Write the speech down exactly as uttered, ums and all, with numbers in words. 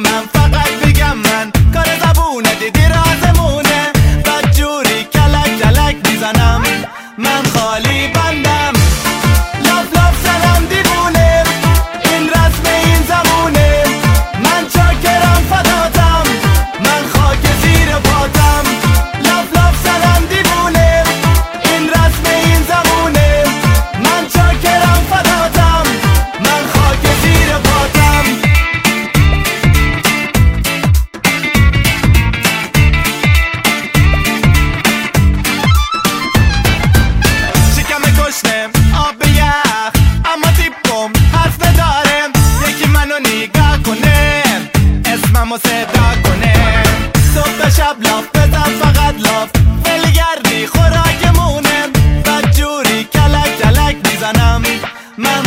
من فقط بگم من کار زبونه دیدی رازمونه بدجوری کلک کلک میزنم من خالی بندم لاف لاف زنم دیوونه این رسم این زمونه من چاکرم فداتم من خاک زیر پاتم لاف لاف زنم دیوونه این رسم این زمونه من چاکرم فداتم من خاک زیر پاتم شکم گشنه آب یخ اما تیپم حرف نداره یکی منو نگاه کنه اسممو صدا کنه صبح تا شب لاف بزن فقط لاف ولگردی خوراکمونه بدجوری کلک کلک میزنم من